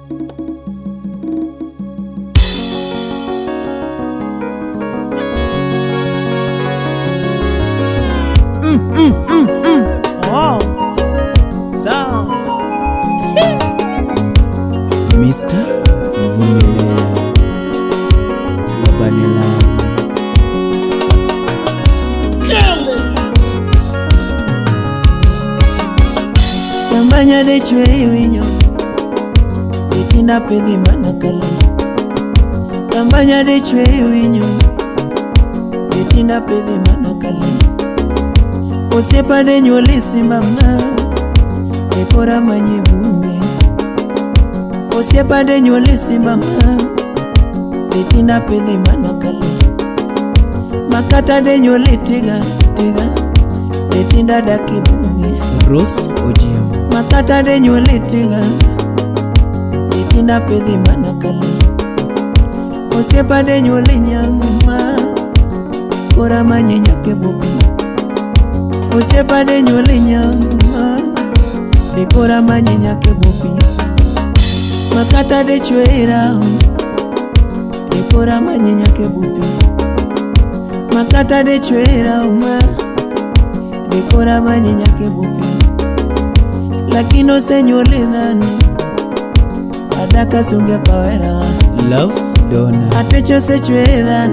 Oh, sawa. Mr. Vumilia Babanila Tambanya de chwe winyo Itinda pedhi manakala Tambanya de chwe winyo Itinda pedhi manakala Osiepa de nyolisi mama Ekora manyibume Osiepa de nyolisi mama Itinda pedhi manakala Makata de nyoli tiga Itinda dakibunge Rose Ojiam Makata de nyoli tiga Itinda pedhi manakala Osiepa de nyoli nyanguma Kora manyinyake bubi Osiepa de nyoli nyanguma Dekora manyinyake bubi Makata de chweira Dekora manyinyake bubi Makata de chweira Dekora manyinyake bubi Lakino senyoli nani Adaka sunge pawera Love Donna Atecho se chweira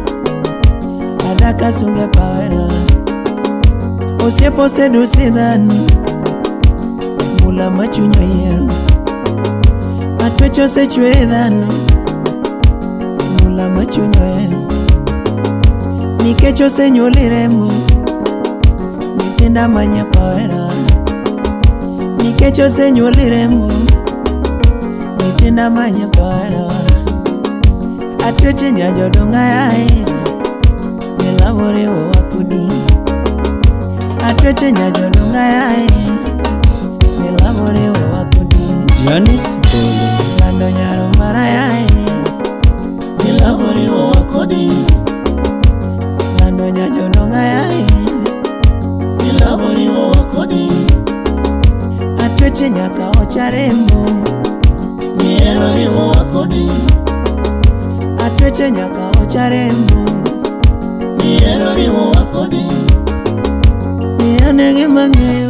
Adaka sunge pawera Osiepo se dosi nani Mula machunyo yero Atwecho se chwe dhano Mula machunyo yero Nikecho se nyoli remo Nitinda manya pawera Nikecho se nyoli remo Nitinda manya pawera Atweche nyajodonga yae Nilavore o wakudi Atweche nyajodonga yae Nilavore o wakudi Giannis Bolo Lando nyaro mara yae Nilavore o wakudi Lando nyajodonga yae Nilavore o wakudi Atweche nyaka ocharemo Nierore o wakudi Atweche nyaka ocharemo Nierore o wakudi Nianege mangeo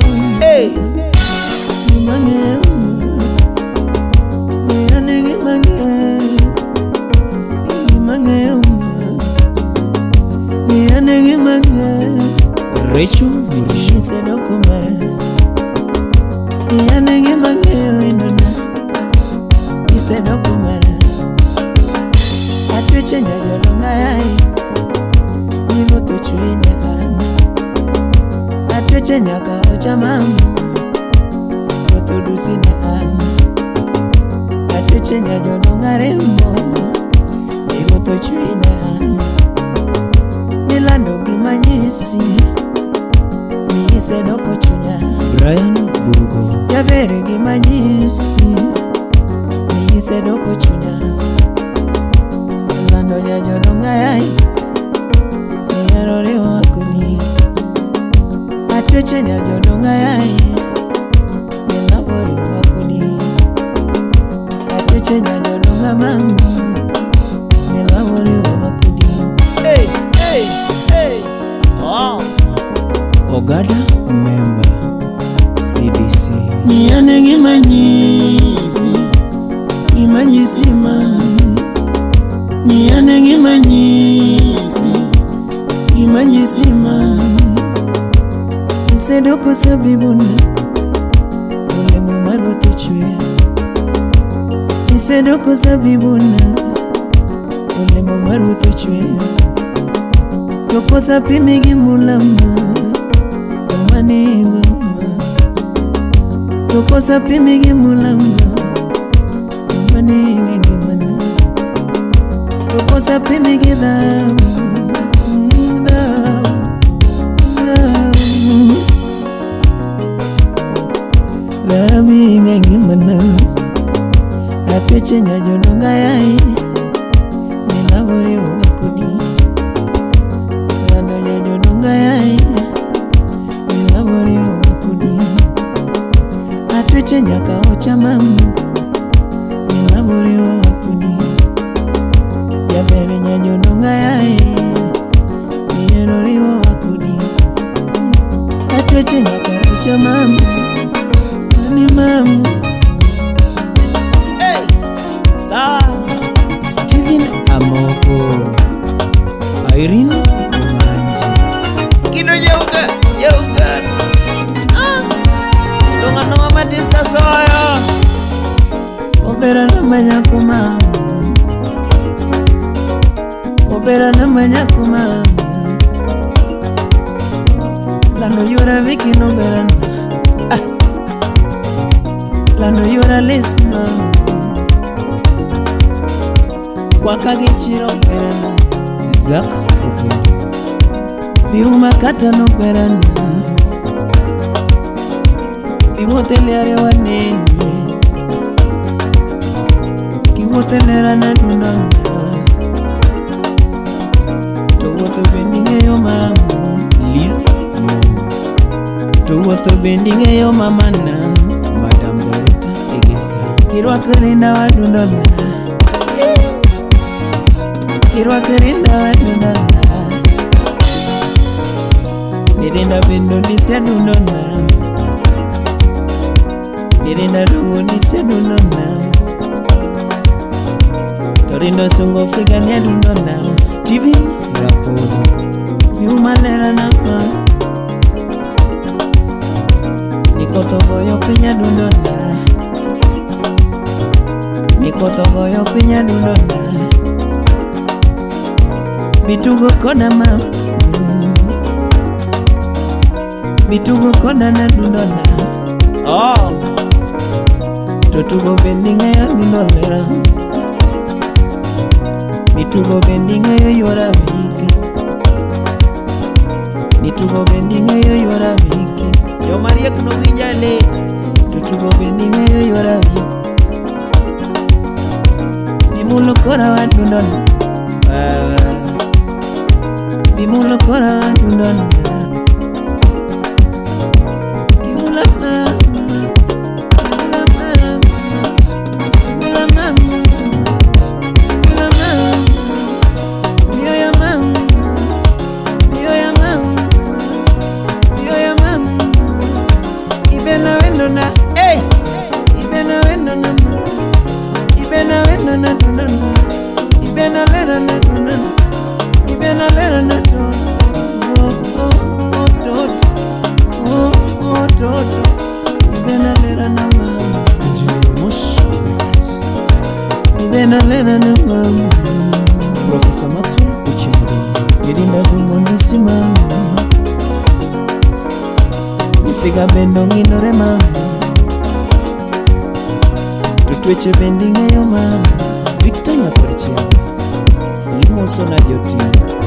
Mangeo Nianege mangeo Mangeo Nianege mangeo Recho Mirishi Sedoko mara Nianege mangeo inona Isedoko mara Atweche nyajodonga yai Nigoto chwine ana Atweche nyaka ochamamu Goto dusine ana Atweche nyajodonga rembo Nigoto chwine ana Nilando gimanyisi Niisedoko chunya Brian Bugo Yavere gimanyisi Niisedoko chunya Nilando nyajodonga yai Nierore wakuni Atweche nyajodonga yae Nilavore wakuni Atweche nyajodonga mami Nilavore wakuni Hey, hey, hey Oh Ogada member CDC Niane gimanyisi Gimanyisi mami Niane gimanyisi Gimanyisi mami Isedoko sabibuna Ulemu marote chwe Isedoko sabibuna Ulemu marote chwe Toko sapimigi mulama Umani ngoma Toko sapimigi mulama Umani ngengimana Toko sapimigi dhamu Lami ngengi mana Atweche nyajodonga yai Nilavore wakudi Lando nyajodonga yai Nilavore wakudi Atweche nyaka ochamamu Obera na manyako mama, obera na manyako mama. Lando yura viki no berana, lando yura lesu mama. Kwa kagichiro berana, zaka ubu. Biuma kata no berana, biwotele wa nini, kiwotele na dunana. Towoto bendinge yo mama, Liz. Towoto bendinge yo mama na Madam Dorota Egesa. Kirwa kerinda wa dunana, kirwa kerinda wa dunana. Nirinda bendo nisya dunana, nirinda dungu nisya dunana. Torindo sungo figa niya dunana. Steven Rapolo Biumalera nama Nikoto goyo pinya dunana, nikoto goyo pinya dunana. Bitugo kona mama, bitugo kona na dunana. Oh, totugo bendinga ya dunolera, bitugo bendinga ya yora viki, bitugo bendinga ya yora viki. Yo Maria kuno winjale, totugo bendinga ya yora viki. Bimulo kora wa dunana, bimulo kora wa dunana. Professor Maxwell Uchimuri Yirinda Gumondisi mama, Nifiga bendo nginore mama, tutweche bendinga yo mama. Victor Nyakorichiaga Imoso na Joti